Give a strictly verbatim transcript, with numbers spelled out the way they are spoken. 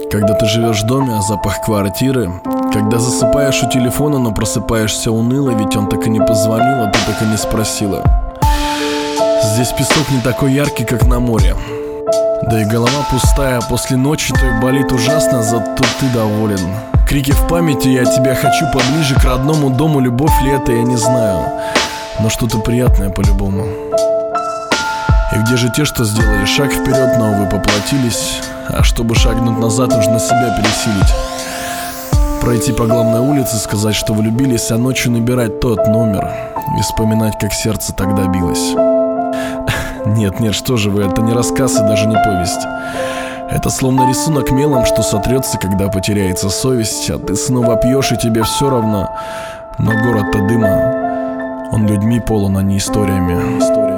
Когда ты живешь в доме, а запах квартиры. Когда засыпаешь у телефона, но просыпаешься уныло, ведь он так и не позвонил, а ты так и не спросила. Здесь песок не такой яркий, как на море. Да и голова пустая, после ночи той болит ужасно, зато ты доволен. Крики в памяти: я тебя хочу поближе к родному дому. Любовь ли это, я не знаю, но что-то приятное по-любому. И где же те, что сделали шаг вперед, но, увы, поплатились? А чтобы шагнуть назад, нужно себя пересилить. Пройти по главной улице, сказать, что влюбились, а ночью набирать тот номер и вспоминать, как сердце тогда билось. Нет, нет, что же вы, это не рассказ и даже не повесть. Это словно рисунок мелом, что сотрется, когда потеряется совесть. А ты снова пьешь, и тебе все равно. Но город-то дыма, он людьми полон, а не историями.